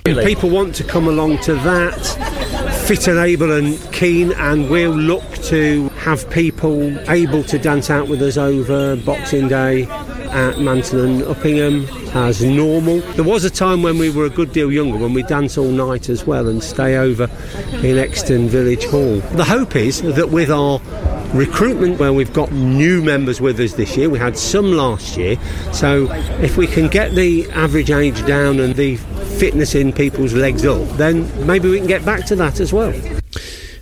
People want to come along to that, fit and able and keen, and we'll look to have people able to dance out with us over Boxing Day at Manton and Uppingham as normal. There was a time when we were a good deal younger when we dance all night as well and stay over in Exton Village Hall. The hope is that with our recruitment, where we've got new members with us this year, we had some last year, so if we can get the average age down and the fitness in people's legs up, then maybe we can get back to that as well.